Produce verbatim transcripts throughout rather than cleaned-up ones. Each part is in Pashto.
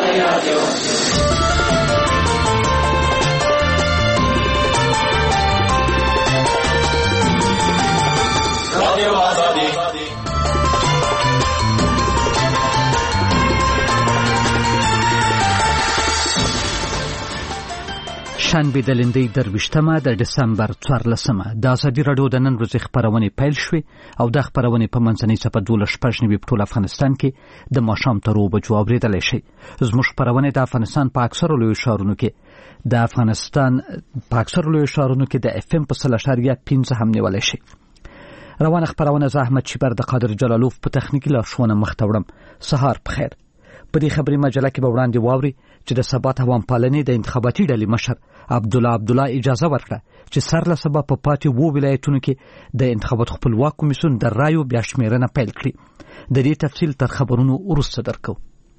شنبه د لندۍ درویشتمه د ډسمبر څوارلسمه د ازادي راډیو د نن ورځې خپرونې پیل شوې او د خپرونې په منځنۍ صفحه دولس شپږ نوي په ټول افغانستان کې د ماښام تر اوو بجو اورېدلی شئ. زموږ خپرونې د افغانستان په اکثرو لویو ښارونو کې د افغانستان په اکثرو لویو ښارونو کې د اف ام په سل اشاریه پنځه هم نیولی شئ. روانه خپرونه زه احمد شیبر د قادر جلالوف په تخنیکي لارښوونه مخته وړم. سهار په خیر. په دې خبري مجله کې به وړاندې واوري چې د ثبات عوام پالنې د انتخاباتي ډلې مشر عبدالله عبدالله اجازه ورکړه چې سر له سبا په پاتې وو ولایتونو کې د انتخابات خپلواک کمیسیون د رایو بیا شمیرنه پیل کړي. د دې تفصیل تر خبرونو وروسته درکو.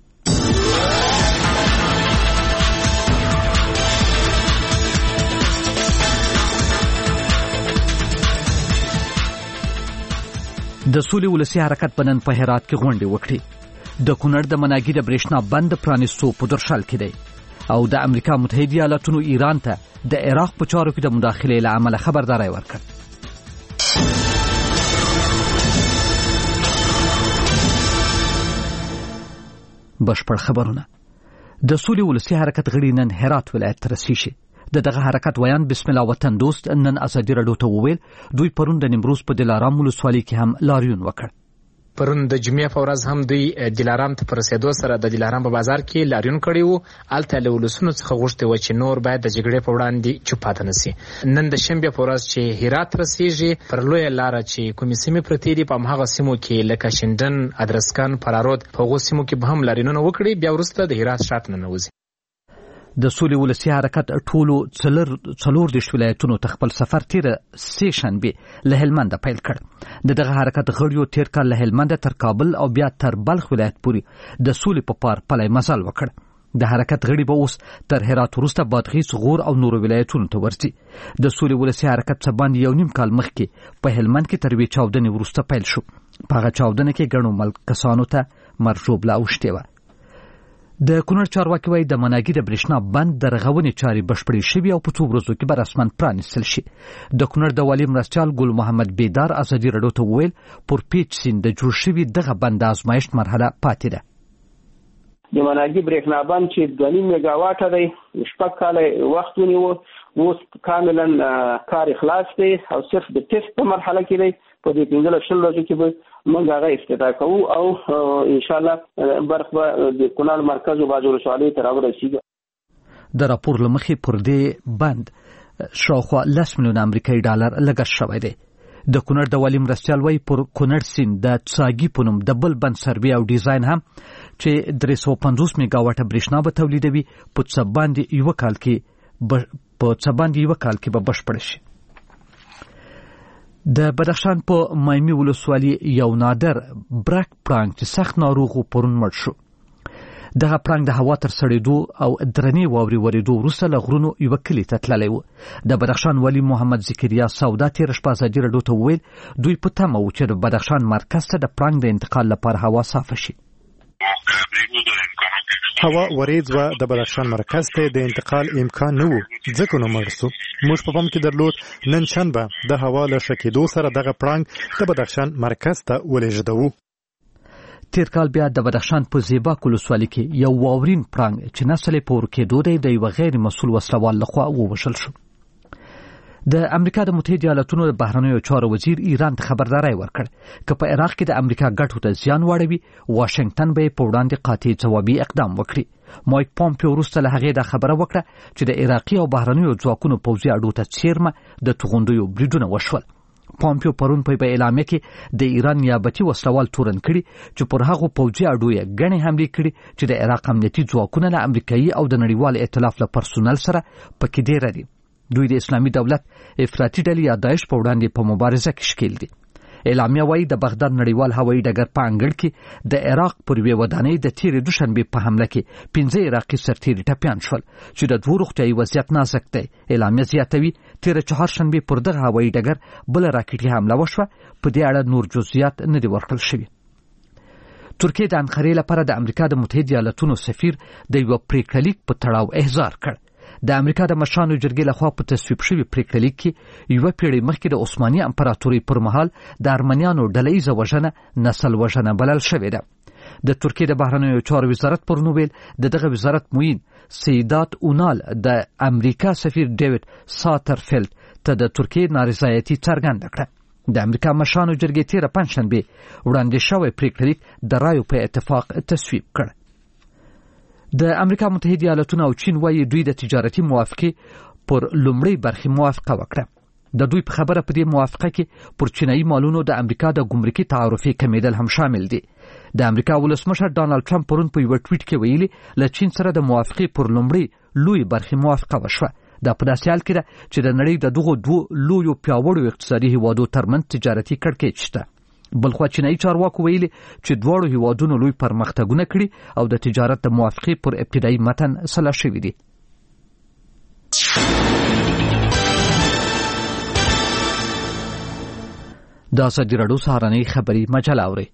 د سولې ولسي حرکت په نن په هرات کې غونډې وکړې. د کونړ د مناګي د برېښنا بند پرانیستو په درشل کې دی او د امریکا متحده ایالاتونو ایران ته د عراق په چارو کې د مداخلې له امله خبرداری ورکړ. بشپړ خبرونه. د سولې ولسي حرکت غړي نن هرات ولایت ته رسیږي شي. د دغه حرکت ویان بسم الله وطن دوست نن ازادي راډیو ته وویل دوی پرون د نیمروز په دلارام ولسوالۍ کې هم لاریون وکړ. پرون د جمعې په ورځ هم دوی دلارام ته پر رسیدو سره د دلارام په بازار کې لاریون کړی وو. هلته له ولسونو څخه غوښتي و چې نور باید د جګړې په وړاندې چوپ پاتې نشي. نن د شنبې په ورځ چې هرات رسیږي پر لویه لاره چې کومې سیمې پرتې دي په همهغه سیمو کې لکه شینډن، ادرسکن، فرارود په هغو سیمو کې به هم لاریونونه وکړي. بیا وروسته د هرات شاته ننوځي. د سولې ولسي حرکت ټولو څلور څلور دیرش ولایتونو ته خپل سفر تیره سې شنبې له هلمنده پیل کړ. د دغه حرکت غړیو تیر کال له هلمنده تر کابل او بیا تر بلخ ولایت پورې د سولې په پار پلی مزل وکړ. د حرکت غړي به اوس تر هرات وروسته بادغیس، غور او نورو ولایتونو ته ورځي. د سولې ولسي حرکت څه باندې یو نیم کال مخکې په هلمند کې تر یوې چاودنې وروسته پیل شو. په هغه چاودنه کې ګڼو ملک کسانو ته مرژوبله اوښتې وه. د کونړ چارواکي وایي د مناګي د برېښنا بند د رغونې چارې بشپړې شوي او په څو ورځو کې به رسماً پرانیستل شي. د کونړ د والي مرستیال ګل محمد بیدار ازادي راډیو ته وویل پر پیچ سیند د جوړ شوي دغه بند د ازمایښت مرحله پاتې ده. د مناګي برېښنا بند چې دوه نیم میګا واټه دی شپږ کاله وخت ونیو، اوس کاملا کار خلاص دی او صرف د ټیسټ په مرحله کې دی. په دې پنځلس شل ورځو کې به موږ هغه افتتاح کوو او انشاءالله برخ به د کونړ مرکز او باز ولسوالۍ ته راورسېږي. د راپور له مخې پر دې بند شاوخوا لس میلیونه امریکایي ډالر لګښت شوی دی. د کونړ د والي مرستیال وایي پر کونړ سیند د څاګي په نوم د بل بند سروې او ډیزاین هم چې درې سوه پنځوس میګا واټه برېښنا به تولیدوي په څه باندې یوه کال کې په څه باندې یوه کال کې به بشپړ شي. د بدخشان په مایمي ولسوالۍ یو نادر برک پړانګ چې سخت ناروغ و پرون مړ شو. دغه پړانګ د هوا تر سړېدو او درنې واورې ورېدو وروسته له غرونو یوه کلي ته تللی و. د بدخشان والي محمد ذکریا سودا تېره شپه ازادي راډیو ته وویل دوی په تمه و چې د بدخشان مرکز ته د پړانګ د انتقال لپاره هوا صافه شي. هوا وریځ و د بدخشان مرکز ته د انتقال امکان نه و ځکه نو مړ سو. موږ په پام کې درلود نن شنبه د هوا له ښه کېدو سره دغه پړانګ د بدخشان مرکز ته ولېږدوو. تیر کال بیا د بدخشان په زیباک ولسوالۍ کې یو واورین پړانګ چې نسل یې په ورکېدو دی د یوه غیر مسؤل وسلوال لخوا ووژل شو. د امریکا د متحده ایالاتونو د بهرنیو چارو وزیر ایران ته خبرداری ورکړ که په عراق کې د امریکا ګټو ته زیان واړوي واشنگټن به په وړاندې قاطع ځوابي اقدام وکړي. مایک پامپیو وروسته له هغې دا خبره وکړه چې د عراقي او بهرنیو ځواکونو پوځي اډو ته څیرمه د توغندیو بریدونه وشول. پامپیو پرون په اعلامیه کې د ایران نیابتي وسلوال تورن کړي چې پر هغو پوځي اډو یې ګڼې حملې کړي چې د عراق امنیتي ځواکونه له امریکایي او د نړیوال ائتلاف له پرسونل سره پکې ډېره دي. دوی د اسلامي دولت افراطي ډلې یا داعش په وړاندې په مبارزه کې ښکېل دي. اعلامیه وایي د بغداد نړیوال هوایي ډګر په انګړ کې د عراق پر یوې ودانۍ د تېرې دوشنبې په حمله کې پنځه عراقي سرتېري ټپیان شول چې د دوو روغتیایي وضعیت نازک دی. اعلامیه زیاتوي تېره چهارشنبې پر دغه هوایي ډګر بله راکټي حمله وشوه. په دې اړه نور جزئیات نه دي ورکړل شوي. ترکیه د انقرې لپاره د امریکا د متحده ایالاتونو سفیر د یو پریکړلیک په تړاو احضار کړ. د امریکا د مشرانو جرګې لخوا په تصویب شوي پریکړلیک کې یوه پیړۍ مخکې د عثماني امپراتورۍ پر مهال د ارمنیانو ډله ییزه وژنه نسل وژنه بلل شوې ده. د ترکیه د بهرنیو چارو وزارت پر نوبل د دغه وزارت معین سیدات اونال د امریکا سفیر ډیوډ ساترفیلد ته د ترکیه نارضایتي څرګنده کړه. د امریکا مشرانو جرګې تیره پنجشنبه وړاندې شوی پریکړلیک د رایو په اتفاق تصویب کړ. د امریکا متحده ایالاتونو او چین وايي دوی د تجارتي موافقې پر لومړۍ برخې موافقه وکړه. د دوی په خبره په دې موافقه کې پر چینایي مالونو د امریکا د ګمرکي تعرفې کمیدل هم شامل دي. د امریکا ولسمشر ډانلډ ټرمپ پرون په یو ټویټ کې ویلي له چین سره د موافقې پر لومړۍ لوی برخې موافقه وشوه. دا په داسې حال کې ده چې د نړۍ د دغو دوو لویو پیاوړو اقتصادي هیوادو ترمنځ تجارتي کړکېچ شته. بلخوا چینایي چارواکو ویلي چې دواړو هیوادونو لوی پرمختګونه کړي او د تجارت د موافقې پر ابتدایي متن سلا شوي دي. د ازادي راډیو سهارنۍ خبري مجله اورئ.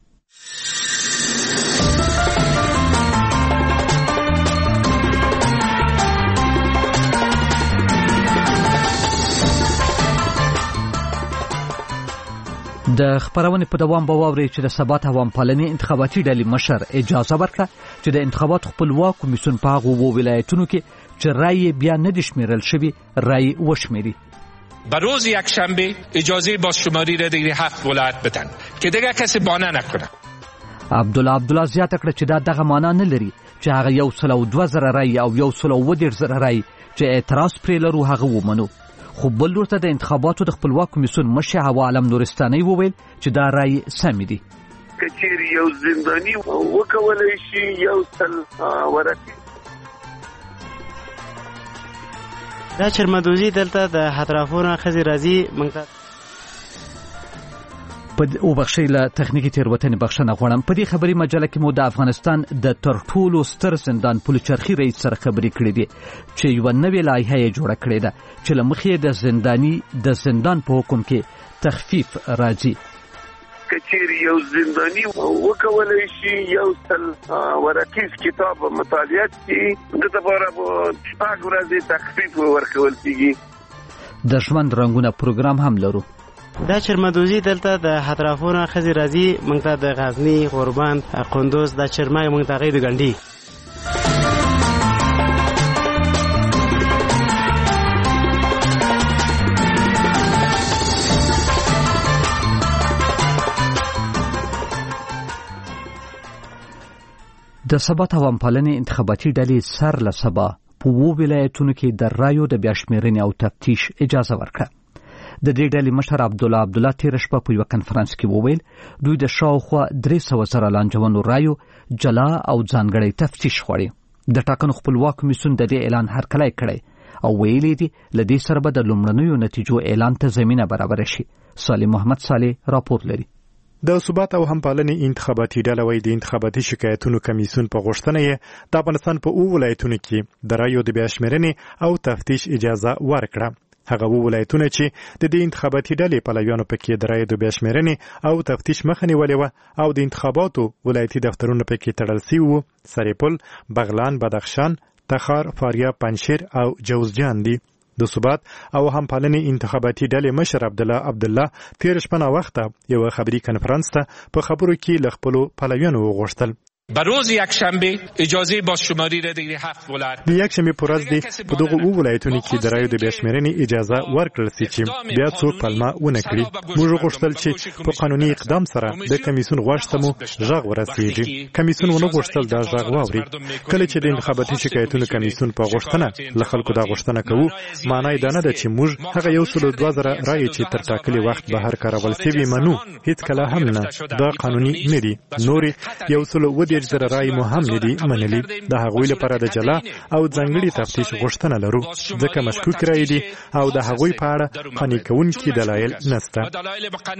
د خبرونې په دوام به واورئ چې د ثبات عوام پالنې انتخاباتي ډلې مشر اجازه ورکړه چې د انتخاباتو خپلواک کمیسیون په هغو اوو ولایتونو کې چې رای بیا نه دي شمیرل شوي رای وشمیري. بر روز یکشنبه اجازه بازشماری را دیگر هفت ولایت بدن که دیگر کسی بانه نکنه. عبدالله عبدالله زیاته کړه چې دا دغه معنا نه لري چې هغه یو سل او دوه زره رای او یو سل او اووه دېرش زره رای چې اعتراض پرې لرو هغه ومنو. خو بل ورته د انتخاباتو د خپلواک کمیسیون مشر هوا عالم نورستاني وویل چې دا رای سم دي. کچیر یو زندانی وکولای شي یو سل ورقي دا چرمدوزي دلته د اطرافونو خزي راځي منګه په او بخښي له تخنیکی تیروتنې بخښنه غواړم. په دې خبري مجله کې مو د افغانستان د تر ټولو ستر زندان پلچرخي رئیس سره خبرې کړې دي چې یو نوې لایحه یې جوړه کړې ده چې له مخې د زنداني د زندان په حکم کې تخفیف راځي. کچیر یو زندانی وکولای شي یو سل ورقیز کتاب مطالعه کړي د لپاره شپږ ورځې تخفیف ورکول کیږي. د ژوند رنگونه پروګرام هم لرو. دا چرمدوزي دلته د اطرافونو خزي راځي منګه د غزنی قربان قندوز د چرمای منګه غیر ګنډي. د ثبات عوام پالنې انتخاباتي ډلې سر له سبا په اوو ولایتونو کې د رایو د بیا شمیرنې او تفتیش اجازه ورکړه. د دې ډلې مشر عبدالله عبدالله تېره شپه په یوه کنفرانس کې وویل دوی د شاوخوا درې سوه زره لانجمنو رایو جلا او ځانګړی تفتیش غواړي. د ټاکنو خپلواک کمیسیون د دې اعلان هرکلی کړی او ویلي دي له دې سره به د لومړنیو نتیجو اعلان ته زمینه برابره شي. صالح محمد صالح راپور لري. د ثبات او همپالنې انتخاباتي ډله وايي د انتخاباتي شکایتونو کمیسیون په غوښتنه یې د افغانستان په اوو ولایتونو کې د رایو د بیا شمیرنې او تفتیش اجازه ورکړه. هغه اوو ولایتونه چې د دې انتخاباتي ډلې پلویانو پکې د رایو د بیا شمیرنې او تفتیش مخه نیولې وه او د انتخاباتو ولایتي دفترونه پکې تړل سوي وو سرپل، بغلان، بدخشان، تخار، فاریاب، پنجشیر او جوزجان دي. د ثبات او همپالنې انتخاباتي ډلې مشر عبدالله عبدالله تېره شپه ناوخته یوه خبري کنفرانس ته په خبرو کې له خپلو پلویانو وغوښتل بر روز یکشنبه اجازه بازشماری را دیگر هفت ولایت د یکشنبه پر ورځ دی په دغه اوو ولایتونو کې د رایو د بیا شمیرنې اجازه ورکړل سي چې بیا څوک پلمه ونه کړي. موږ غوښتل چې په قانوني اقدام سره د کمیسیون غوښ ته مو غږ ورسیږي. کمیسیون ونه غوښتل دا غږ واوري. کله چې د انتخاباتي شکایتونو کمیسیون په غوښتنه له خلکو دا غوښتنه کوو معنی دا نه ده چې موږ هغه یو سل دوه زره رایې چې تر ټاکلي وخت بهر کارول سوي منو. هیڅ کله هم نه. دا قانوني نه دي. نورې یو سل اووه دېرش زره رایې مو هم نه دي منلي. د هغوی لپاره د جلا او ځانګړي تفتیش غوښتنه لرو ځکه مشکوک رایې دي او د هغوی په اړه قانع کوونکي دلایل نشته.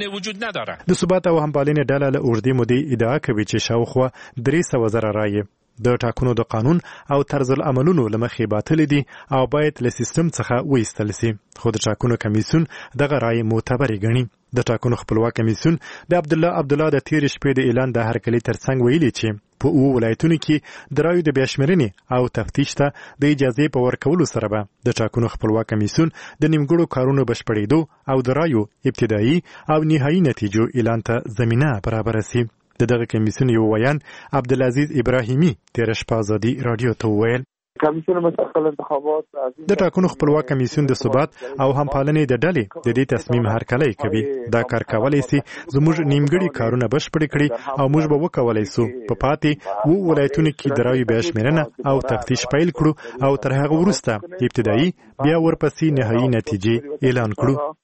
د ثبات او همپالنې ډله له اوږدې مودې ادعا کوي چې شاوخوا درې سوه زره رایې د ټاکنو د قانون او طرز العملونو لمخې باطل دي او باید له سیستم څخه وایستل شي. خو د ټاکنو کمیسیون دغه رائے معتبر ګڼي. د ټاکنو خپلواک کمیسیون د عبد الله عبد الله د تیر شپې د اعلان د هرکلي ترڅنګ ویلي چې په اوو ولایتونو کې د رایو د بیاشمېرنې او تفتیش ته د اجازې په ورکولو سره به د ټاکنو خپلواک کمیسیون د نیمګړو کارونو بشپړېدو او د رایو ابتدایي او نهایي نتیجو اعلان ته زمینه برابره شي. د دغه کمیسیون یو ویان عبدالعزیز ابراهیمي تیر شپه ازادي رادیو ته وویل کمیسیون مستقل انتخابات د ټاکنو خپلواک کمیسیون د ثبات او همپالنې د ډلې د دې تصمیم هرکلی کوي. دا کار کولی سي زموږ نیمګړي کارونه بشپړ کړي او موږ به وکولای سو په پاتې وو ولایتونو کې د رایو بیاشمېرنه او تفتیش پیل کړو او تر هغه وروسته ابتدایي بیا ورپسې نهایي نتیجې اعلان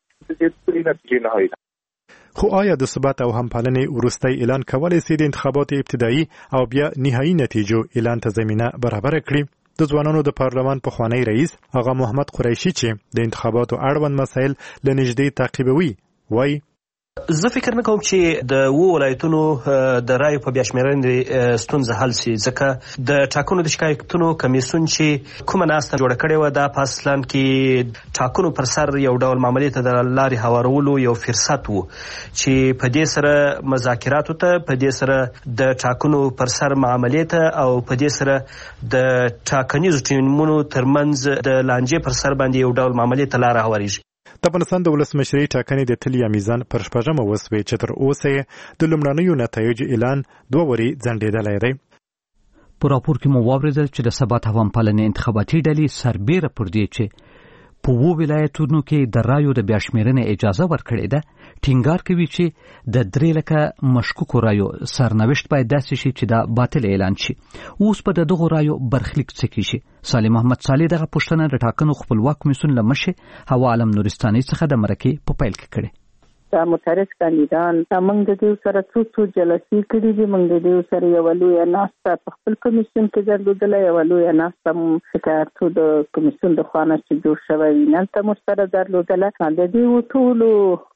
کړو. خو آیا د ثبات او همپالنې وروستی اعلان کولی سي د انتخاباتو ابتدایي او بیا نهایي نتیجو اعلان ته زمینه برابره کړي؟ د ځوانانو د پارلمان پخوانی رئیس آغا محمد قریشي چې د انتخاباتو اړوند مسایل له نږدې تعقیبوي وایي زه فکر نه کوم چې د وو ولایتونو د رایو په بیاشمېرنې ستونزه حل سي، ځکه د ټاکنو د شکایتونو کمیسیون چې کومه ناسته جوړه کړې وه دا په اصلاً کې ټاکنو پر سر یو ډول معاملې ته د لارې هوارولو یو فرصت و چې په دې سره مذاکراتو ته، په دې سره د ټاکنو پر سر معاملې ته او په دې سره د ټاکنیزو ټیمونو ترمنځ د لانجې پر سر باندې یو ډول معاملې ته لاره هوارېږي. د افغانستان د ولسمشرۍ ټاکنې د تلیا میزان پر شپږمه وسوې چې تر اوسه یې د لومړنیو نتایجو اعلان دوه وري ځنډېدلی دی. په راپور کې مو واورېدل چې د ثبات او همپالنې انتخاباتي ډلې سربیره پر دې چې په وو ولایتونو کې د رایو د بیاشمېرنې اجازه ورکړې ده ټینګار کوي چې د درې لکه مشکوکو رایو سرنوشت باید داسې شي چې دا باطل اعلان شي. اوس په دغو رایو برخلیک څه کیږي؟ سالم محمد صالح دغه پوښتنه د ټاکنو خپلواک کمیسیون له مشر هوا عالم نورستاني څخه د مرکې په پیل کې کړې. دا متحرک کاندیدان موږ د دې سره څو څو جلسې کړې دي. موږ د دې سره یو لوی ناسته په خپل کمیسیون کې درلودله، یو لوی ناسته چې د کمیسیون د خوا نه چې جوړ شوی نن موږ سره درلودله. د دې ټولو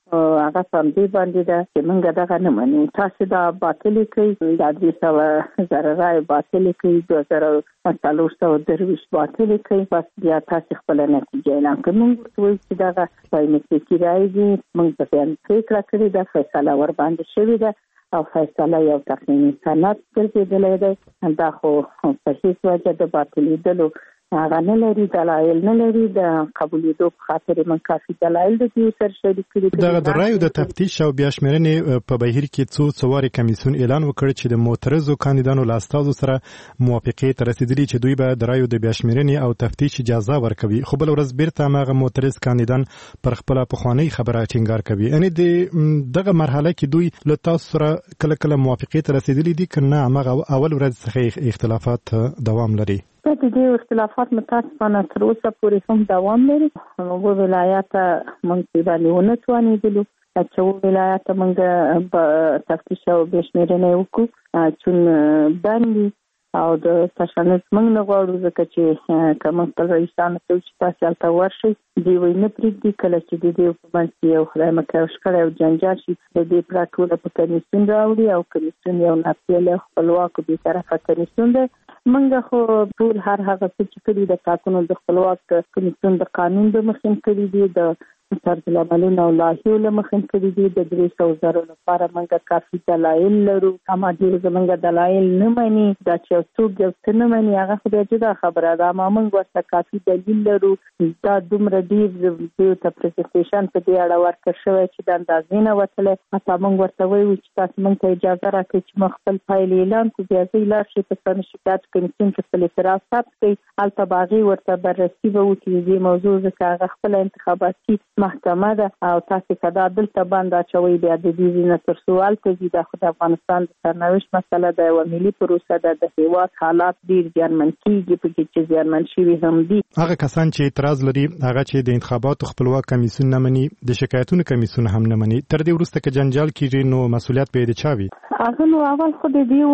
هغه سم دی باندې ده چې موږ دغه نه منو. تاسو دا باطل کوي، دا درې سوه زره رای باطل کوي، دوه زره څلور سوه درویش باطل کوي، بس بیا تاسو خپل نتیجه اعلان کړئ. موږ وایو چې دغه بایومټریکي رای دي، موږ په ځان پرېکړه کړې ده، فیصله ورباندې شوې ده او فیصله یو تقنیني سند ګرځېدلی دی. دا خو په هېڅ وجه د باطلېدلو هغه نه لري، دلایل نه لري. د قبولېدو په خاطر من کافي دلایل د دې سره شریک کړي. دغه د رایو د تفتیش او بیاشمېرنې په بهیر کې څو څوارې کمیسیون اعلان وکړ چې د معترضو کاندیدانو له استازو سره موافقې ته رسېدلي چې دوی به د رایو د بیاشمېرنې او تفتیش اجازه ورکوي، خو بله ورځ بیرته هماغه معترض کاندیدان پر خپله پخوانۍ خبره ټینګار کوي. یعنې د دغه مرحله کې دوی له تاسو سره کله کله موافقې ته رسېدلي دي که نه هماغه اول ورځ څخه اختلافات دوام لري؟ د دې اختلافات متاسفانه تر اوسه پورې هم دوام لري. وو ولایت موږ باندې ونه توانېدلو چې وو ولایت موږ په تفتیش او بیاشمېرنې وکړو چون باندې او د تشنج موږ نه غواړو ځکه چې که موږ خپل رئیسانو ته چې تاسو هلته ورشئ دوی وایي نه پرېږدي. کله چې د دې په منځ کې یو خدای مکړه شخړه او جنجال شي د دې پړه ټوله په کمیسیون راوړي او کمیسیون یو ناپېیلی خپلواک او بېطرفه کمیسیون دی. موږ خو ټول هر هغه څه چې کړي د ټاکنو د خپلواک کمیسیون د قانون د مخې کړي دي، د طرز العملونو او لایحو له مخې کړي دي. د درې سوو زرو لپاره موږ کافي دلایل لرو. اما ډېر زموږ دلایل نه مني، دا چې یو څوک یو څه نه مني هغه خو بیا جدا خبره ده. اما موږ ورته کافي دلیل لرو. دا دومره ډېر دوی ته پرزنټیشن په دې اړه ورکړ شوی چې د اندازې نه وتلی. حتی موږ ورته وایو چې تاسو موږ ته اجازه راکړئ چې موږ خپل پایلې اعلان کړو، بیا ځئ لاړ شئ په سم شکایت کمیسیون کې خپل اعتراض ثبت کړئ. هلته به هغې ورته بررسي به وکړي د دې موضوع، ځکه هغه خپله انتخاباتي محکمه ده او تاسو که دا دلته بند اچوئ بیا د دې نه تر څو هلته ځي. دا خو د افغانستان د سرنوشت مسله ده، یوه ملي پروسه ده. د هېواد حالات ډېر زیانمن کېږي، پکې چې زیانمن شوي هم دي. هغه کسان چې اعتراض لري هغه چې د انتخاباتو خپلواک کمیسیون نه مني، د شکایتونو کمیسیون هم نه مني، تر دې وروسته که جنجال کېږي نو مسؤلیت به یې د چا وي؟ هغه نو اول خو د دې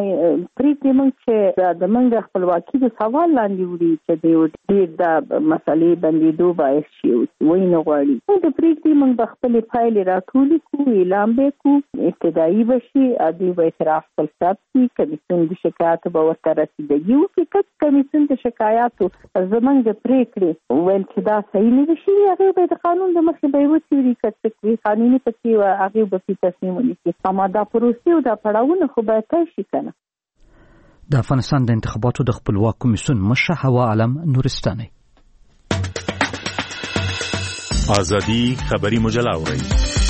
پرېږدي موږ چې د موږ خپلواکي د سوال لاندې وړي چې د ډېر د مسلې بندېدو باعث شي. وایي نه غواړي. د پریکړې موږ به خپل فایل راټول کوو، اعلان به کوو، ابتدایي بشي، ادي به اعتراف خپل ثبت شي، کمیسیون د شکایاتو به ورته رسیدګي وکړي. که کمیسیون د شکایاتو زموږ د پریکړې ویل چې دا صحیح نه شي، هغه به د قانون د مخې به وڅېړي، که څه وي قانوني پکې هغه به په تصمیم ونیسي. اما دا پروسې او دا پړاوونه خو باید طی شي که نه. د افغانستان د انتخاباتو د خپلواک کمیسیون مشر حوا عالم نورستاني ازادي خبري مجله اوري.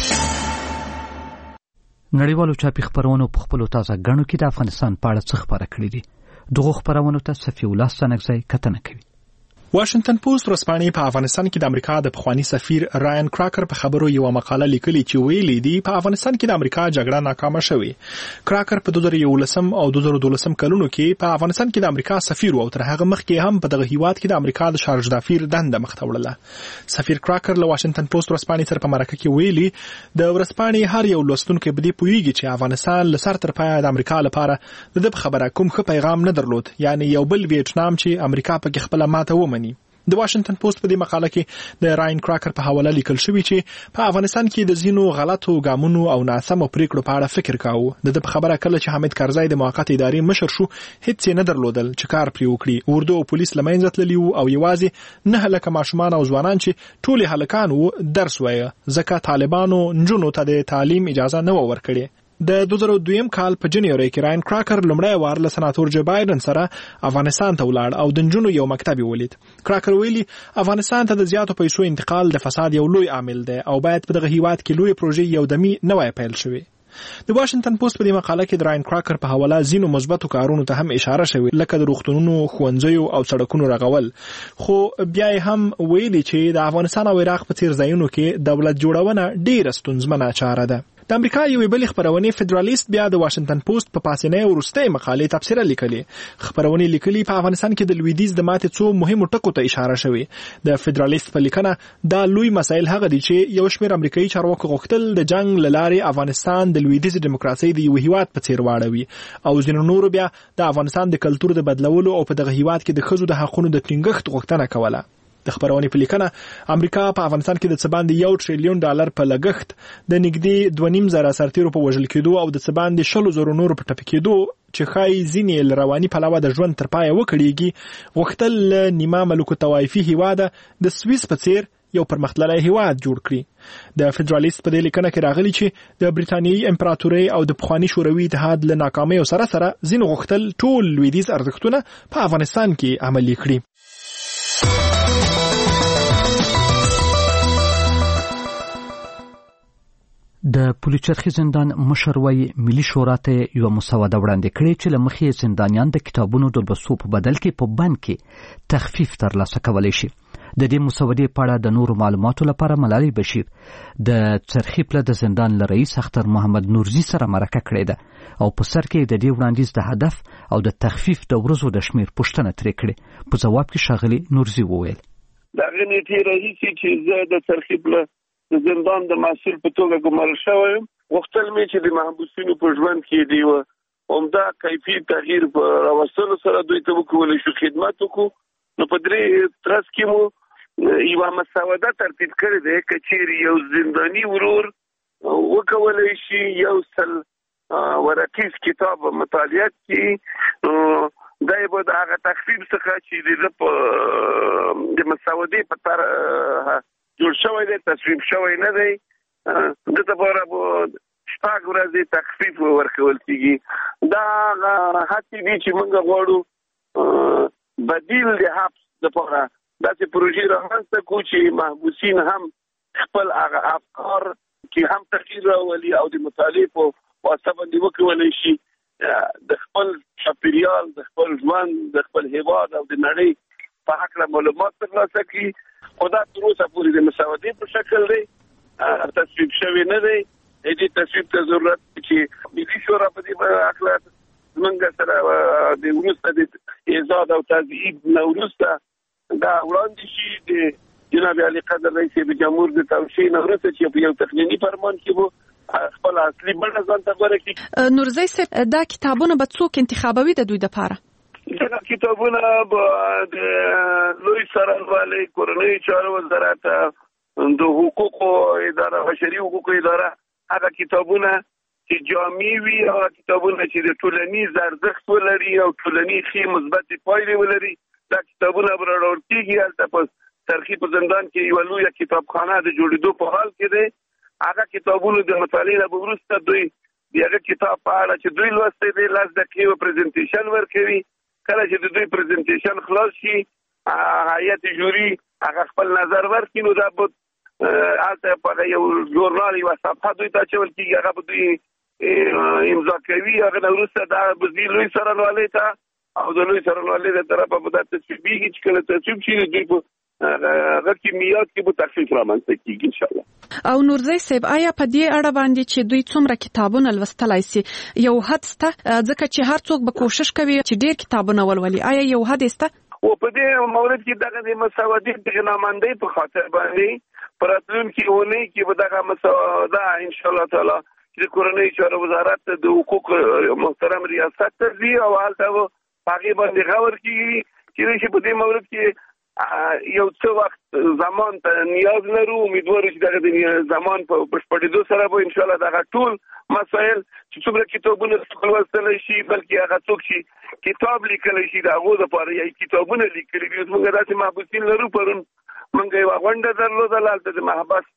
نړیوالو چاپي خبرونو په خپلو تازه غاڼو کې د افغانستان په اړه څه خبره کړې دي. دغه خبرونو ته صفي الله ستنګزی کتنه کوي. واشنگټن پوسټ ورځپاڼې په افغانستان کې د امریکا د پخوانی سفیر راین کراکر په خبرو یو مقاله لیکلې چې ویلي دي په افغانستان کې د امریکا جګړه ناکامه شوې. کراکر په دوه زره یولسم او دوه زره دولسم کلونو کې په افغانستان کې د امریکا سفیر او تر هغه مخکې هم په دغه هیواد کې د امریکا د شارج دافیر دنده مخ ته وړله. سفیر کراکر له واشنگټن پوسټ ورځپاڼې سره په مرکه کې ویلي د ورځپاڼې هر یو لوستونکو په دې پوهیږي چې افغانستان له سر تر پایه د امریکا لپاره د دې خبره کوم ښه پیغام نه درلود، یعنی یو بل ویتنام چې امریکا پکې خپل ماته ومني. د واشنگټن پوسټ په دې مقاله کې د راین کراکر په حواله لیکل شوی چې په افغانستان کې د زینو غلطو ګامونو او ناسمو پریکړو په اړه فکر کاوه. د دې خبره کله چې حامد کرزی د موقت ادارې مشر شو، هیڅ نه درلودل چې کار پرې وکړي. اردو او پولیس لمنځه تللی وو او یوازې نه هلکه ماشومان او ځوانان چې ټول هلکان وو درس وایي، ځکه طالبانو نجونو ته د تعلیم اجازه نه ورکړي. د دوه زره دویم کال په جنوري کې راین کراکر لومړی وار له سناتور جو بایدن سره افغانستان ته ولاړ او د نجونو یو مکتب ولید. کراکر ویلي افغانستان ته د زیاتو پیسو انتقال د فساد یو لوی عامل دی او باید په دغه هیواد کې لوی پروژې یو دمي نوې پیل شوي. د واشنگټن پوسټ په دې مقاله کې د راین کراکر په حواله زینو مثبتو کارونو ته هم اشاره شوې، لکه د روغتونونو، ښوونځیو او سړکونو رغول. خو بیا هم ویلي چې د افغانستان او عراق په څیر ځایونو کې دولت جوړونه ډیره ستونزمنه چاره ده. د امریکا یوې بلې خبرونې فدرالیست بیا د واشنگټن پوسټ په پاسنۍ وروستۍ مقالې تفسیر لیکلې. خبرونې لیکلي په افغانستان کې د لویدیځ د ماتې څو مهمو ټکو ته اشاره شوې. د فدرالیست په لیکنه دا لوی مسایل هغه دي چې یو شمېر امریکایي چارواکو غوښتل د جنگ له لارې افغانستان د لویدیځ دیموکراسي د یو هیواد په څیر واړوي او ځینو نورو بیا د افغانستان د کلتور د بدلولو او په دغه هیواد کې د ښځو د حقوقو د ټینګښت غوښتنه کوله. د خبرونې په لیکنه امریکا په افغانستان کې د څه باندې یو ټریلیون ډالر په لګښت د نږدې دوه نیم زره سرتیرو په وژل کېدو او د څه باندې شلو زرو نورو په ټپي کېدو چې ښایي ځینې له رواني پلوه د ژوند تر پایه وکړېږي، غوښتل له نیمه ملوکو طوایفي هیواده د سویس په څیر یو پرمختللی هیواد جوړ کړي. د فدرالیست په دې لیکنه کې راغلي چې د بریتانیایي امپراتورۍ او د پخواني شوروي اتحاد له ناکامۍ سره سره ځینو غوښتل ټول لویدیځ ارزښتونه په افغانستان کې عملي کړي. د پولیچرخي زندان مشر وایي ملي شورا ته یو مسوده وړاندې کړې چې له مخې زندانیان د کتابونو د لوستلو په بدل کې په بند کې تخفیف ترلاسه کولی شي. د دې مسودې په اړه د نورو معلوماتو لپاره ملالۍ بشیر د چرخي پله د زندان له رئیس اختر محمد نورزي سره مرکه کړې ده او په سر کې د دې وړاندیز د هدف او د تخفیف د ورځو د شمیر پوښتنه ترې کړې. په ځواب کې ښاغلي نورزي وویل دغه نیټې راهیسې چې زه د چرخي پله د زندان د مسؤل په توګه ګمارل شوی یم، غوښتل مې چې د محبوسینو په ژوند کې د یوه عمده کیفي تغییر په راوستلو سره دوی ته وکولی شو خدمت وکړو. نو په درې ترڅ کې مو یوه مسوده ترتیب کړې ده که چیرې یو زنداني ورور وکولی شي یو سل ورقیز کتاب مطالعه کړي، دا به د هغه تخفیف څخه چې د مسودې په تر جوړ شوی دی تصویب شوی نه دی، د لپاره به شپږ ورځې تخفیف ورکول کېږي. دا هڅې دي چې موږ غواړو بدیل د حبس لپاره داسې پروژې رامنځته کړو چې محبوسین هم خپل هغه افکار چې هم تغییر راولي او د مطالعې په واسطه باندې وکولی شي د خپل چاپېریال، د خپل ژوند، د خپل هیواد او د نړۍ په هکله معلومات ترلاسه کړي. خو دا تر اوسه پورې د مسودې په شکل دی، تصویب شوی نه دی. دې تصویب ته ضرورت چې ملي شورا په دې هکله زموږ سره د وروسته د ایجاد او تضعیف نه وروسته دا وړاندې شي د جناب علي قدر رئیس جمهور د توشیح نه وروسته چې په یو تقنیني فرمان کې به خپل اصلي بڼه ځان ته غوره کړي. نورزی صاحب دا کتابونه به څوک انتخابوي د دوی دپاره؟ دا کتابونه به د لوی څارنوالۍ کورنیو چارو وزارت د حقوقو اداره بشري حقوقو اداره هغه کتابونه چې جامع وي او کتابونه چې د ټولنیز ارزښت ولري او ټولنیز ښې مثبت پایلې ولري دا کتابونه به راوړل کېږي. هلته په ترخی په زندان کې یوه لویه کتابخانه د جوړېدو په حال کې دی. هغه کتابونو د مطالعې نه به وروسته دوی د هغه کتاب په اړه چې دوی لوستی دی لس دقیقې به پریزنټیشن ورکوي. کله چې د دوی پریزنټیشن خلاص شي هیئت جوري هغه خپل نظر ورکړي نو دا به هلته په یو ژورنال یوه صفحه دوی ته اچول کېږي هغه به دوی امضا کوي. هغه نه وروسته دا به ځي لوی څارنوالۍ ته او د لوی څارنوالۍ د طرفه به دا تصویبېږي چې کله تصویب شي دوی په هغه کمیات کې به تخفیف رامنځته کېږي انشاءالله. او نورزی صاحب آیا په دې اړه باندې چې دوی څومره کتابونه لوستلای سي یو حد شته ځکه چې هر څوک به کوشش کوي چې ډېر کتابونه ولولي آیا یو حد شته؟ او په دې مورد کې دغه د مساواتي پیغامندۍ په خاطر باندې په راتلونکي اونۍ کې به دغه مساواده انشاءالله تعالی چې کورنۍ چارو وزارت د حقوق محترم ریاست ته ځي او هلته به هغې باندې غور کېږي چې په دې مورد کې یو څه وخت زمان ته نیاز لرو. امیدوارو چې دغه د زمان په بشپړېدو سره به انشاءالله دغه ټول مسایل چې څومره کتابونه څوک لوستلی شي بلکې هغه څوک چې کتاب لیکلی شي د هغو دپاره یا کتابونه لیکلي دي. اوس موږ داسې محبوسین لرو. پرون موږ یوه غونډه درلودله هلته د محبس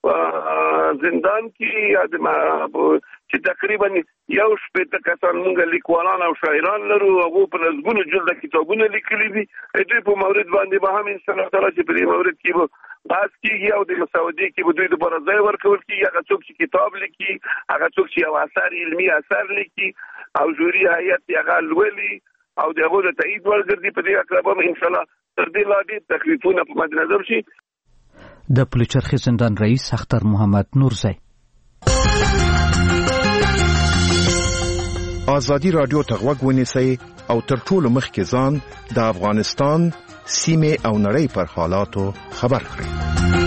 زندان کې یا د چې تقریبا یو شپېته کسان موږ لیکوالان او شاعران لرو هغو په لسګونو جلده کتابونه لیکلي دي. دوی په مورد باندې به هم انشاءالله تعالی چې په دې مورد کې به بحث کېږي او د مساودې کې به دوی دپاره ځای ورکول کېږي. هغه څوک چې کتاب لیکي هغه څوک چې یو اثر علمي اثر لیکي او جوري هیئت هغه لولي او د هغو د تایید وړ ګرځي په دې هکله به انشاءالله تر دې لا ډېر تکلیفونه په مد نظر شي. د پلچرخي زندان رئیس اختر محمد نورزی. آزادی رادیو ته غوږ ونیسئ او تر ټولو مخکې ځان د افغانستان سیمې او نړۍ پر حالاتو خبر کړئ.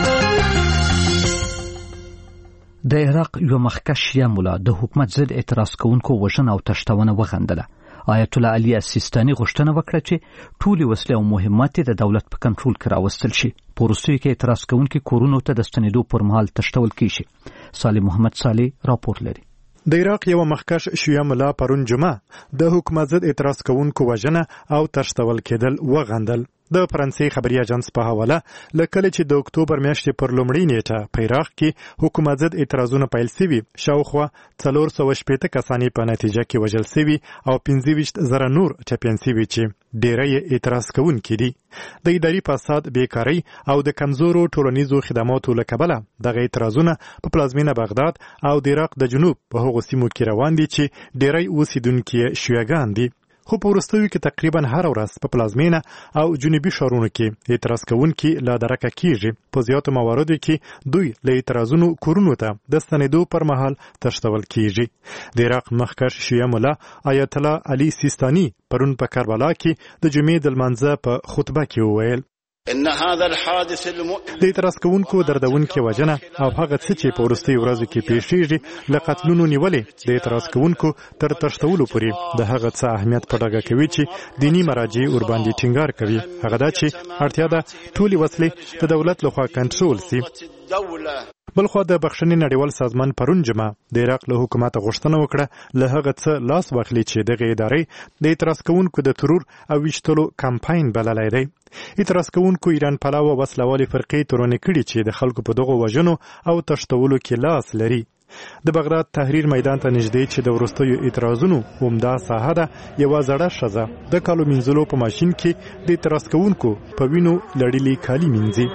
د عراق یو مخکښ شیعه ملا د حکومت ضد اعتراض کوونکو وژنه او تشتونه وغندله. آیت الله علي السیستاني غوښتنه وکړه چې ټولې وسلې او مهمات د دولت په کنټرول کې راوستل شي. په وروستیو کې اعتراض کوونکي کورونو ته د ستنېدو پر مهال تشتول کیږي. صالح محمد صالح راپور لري. د عراق یو مخکښ شیعه ملا پرون جمعه د حکومت ضد اعتراض کوونکو وژنه او تشتول کېدل وغندل. د فرانسې خبري اژانس په حواله لکه چې د اکتوبر میاشتې پر لومړۍ نیټه په عراق کې حکومت ضد اعتراضونه پیل شوي شاوخوا څلور سوه شپېته کسان په نتیجه کې وژل شوي او پنځه ویشت زره نور ټپیان شوي چې ډېری یې اعتراض کوونکي دي. د اداري فساد، بیکارۍ او د کمزورو ټولنیزو خدماتو له کبله دغه اعتراضونه په پلازمینه بغداد او د عراق د جنوب په هغو سیمو کې روان دي چې ډېری اوسیدونکي یې شیعهګان دي. خو په وروستیو کې تقریبا هر ورځ په پلازمینه او جنوبي ښارونو کې اعتراض کوونکي لا درکه کیږي. په زیاتو مواردو کې دوی له اعتراضونو کورونو ته د ستنېدو پر مهال تشتول کیږي. د عراق مخکښ شیعه ملا آیت الله علي سیستاني پرون په کربلا کې د جمعې د لمانځه په خطبه کې وویل ان هذا الحادث الم... د اعتراض کوونکو دردونکې وژنه او هغه څه چې په وروستیو ورځو کې پیښیږي له قتلونو نیولې د اعتراض کوونکو تر تښتولو پورې د هغه څه اهمیت په ډاګه کوي چې دیني مراجع ورباندې ټینګار کوي. هغه دا چې اړتیا ده ټولې وسلې د دولت لخوا کنټرول سي. بلخوا د بخښنې نړیوال سازمان پرون جمعه د عراق له حکومت غوښتنه وکړه له هغه څه لاس واخلي چې دغه ادارې د اعتراض کوونکو د ترور او ویشتلو کمپاین بللی دی. اعتراض کوونکو ایران پلوه وسلوالې فرقې تورنې کړي چې د خلکو په دغو وژنو او تښتولو کې لاس لري. د بغداد تحریر میدان ته نږدې چې د وروستیو اعتراضونو عمده ساحه ده یوه زړه ښځه د کالو مینځلو په ماشین کې د اعتراض کوونکو په وینو لړلي کالي مینځي.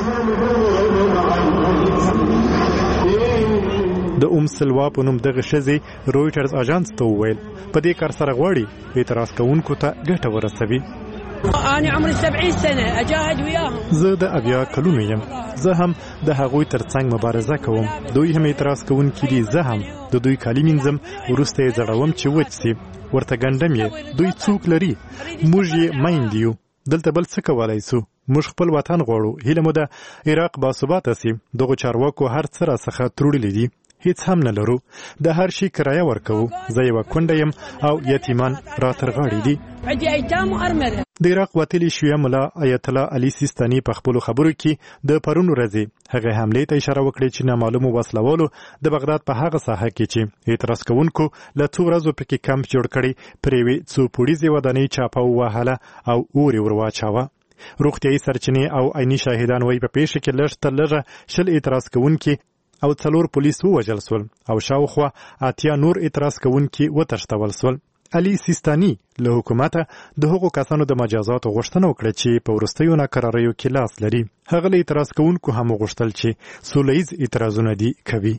د ام سلوا په نوم دغه ښځې رویټرز اژانس ته وویل په دې کار سره غواړي اعتراض کوونکو ته ګټه ورسوي. انا عمري سبعين سنه اجاهد وياهم. زه د اویا کلونو یم. زه هم د هغوی ترڅنګ مبارزه کوم. دوی هم اعتراض کوونکي دي. زه هم د دوی کالي مینځم وروسته یې زړوم چې وچ سي. ورته ګنډم یې. دوی څوک لري؟ موږ یې میندې یو. دلته بل څه کولی سو؟ موږ خپل وطن غواړو. هیله مو ده عراق باثباته سي. دغو چارواکو هر څه راڅخه تروړلي دي. هیڅ هم نه لرو د هر شي کرایه ورکوو زه یوه کونډه یم او یتیمان راتر غاړې دي. د عراق وتلي شیعه ملا آیت الله علي سیستاني په خپلو خبرو کې د پرون ورځې هغې حملې ته اشاره وکړې چې نامعلومو وسلوالو د بغداد په هغه ساحه کې چې اعتراض کوونکو له څو ورځو پکې کمپ جوړ کړی پر یوې څو پوړیزې ودانۍ چاپه ووهله او اور یې ور واچاوه. روغتیایي سرچینې او عیني شاهدان وایي په پیښه کې لږ تر لږه شل اعتراض کوونکي او څلور پولیس ووژل سول او شاوخوا اتیا نور اعتراض کوونکي وتښتول سول. علي سیستاني له حکومته د هغو کسانو د مجازاتو غوښتنه وکړه چې په وروستیو ناکراریو کې لاس لري. هغه له اعتراض کوونکو هم وغوښتل چې سوله ییز اعتراضونه دي کوي.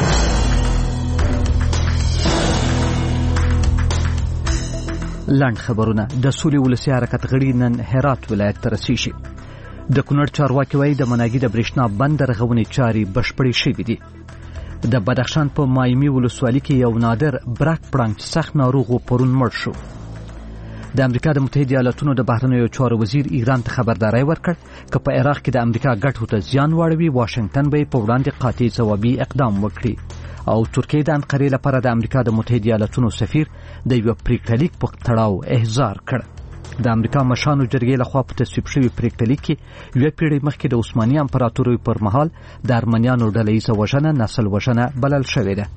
لاند خبرونه د سولې ولسي حرکت غړي نن هرات ولایت ته رسیږي. د کونړ چارواکي وایي د مناګي د برېښنا بند رغونې چارې بشپړې شوې دي. د بدخشان په مایمي ولسوالۍ کې یو نادر برک پړانګ سخت ناروغ و پرون مړ شو. د امریکا د متحده ایالاتونو د بهرنیو چارو وزیر ایران ته خبرداری ورکړ که په عراق کې د امریکا ګټو ته زیان واړوي واشنگټن به په وړاندې قاطع ځوابي اقدام وکړي او ترکیه د انقرې لپاره د امریکا د متحده ایالاتونو سفیر د یو پریکړلیک په تړاو احضار کړ. د امریکا مشانو جرګې لخوا په تصویب شوي پریکړلیک کې یوه پیړۍ مخکې د عثماني امپراتورۍ پر مهال د ارمنیانو ډله ییزه وژنه نسل وژنه بلل شوې ده.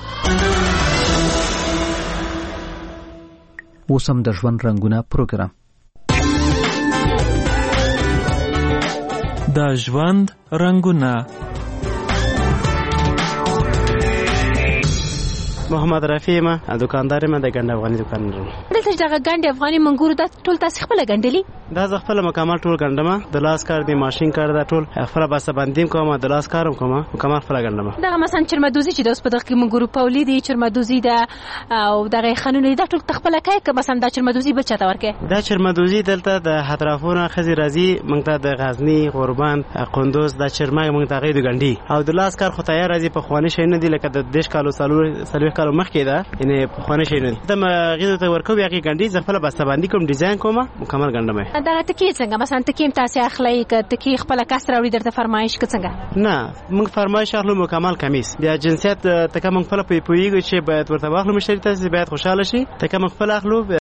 اوس هم د ژوند رنګونه پروګرام. د ژوند رنګونه محمد رفیع ما دکاندار ما د ګنډ افغاني دکان لرم. دلته چې دغه ګنډ افغاني منګورو د ټول تاسو خپل ګنډلي؟ دا ز خپل مکمل ټول ګنډم. د لاس کار دی ماشين کار دا ټول خپل بس باندې کوم د لاس کارم کوم مکمل خپل ګنډم. دغه مثلا چرمدوزي چې د اوس په دغه کې منګورو پولي دی چرمدوزي ده او دغه خانونه دا ټول خپل کوي که مثلا دا چرمدوزي بل چاته ورکه؟ دا چرمدوزي دلته د اطرافونو خزي راځي موږ ته د غزنی غوربند قندوز د چرمای موږ ته غي د ګنډي او د لاس کار خو تیار راځي په خواني شي نه دی لکه د دیش کالو سالو سلوي کالو مخکې ده یعنی په خواني شي نه د مغیدو ته ورکو یغي ګنډي خپل بس باندې کوم ډیزاین کوم مکمل ګنډم. دا ټکی څنګه مثلا تکیم تاسو اخلي ک تکی خپل کسر اوری درته فرمایش ک څنګه؟ نه موږ فرمایش اخلو مکمل کمیس بیا جنسیت تکه موږ خپل په پویږي چې باید ورته واخلو مشتری تاسو باید خوشاله شي تکه موږ خپل اخلو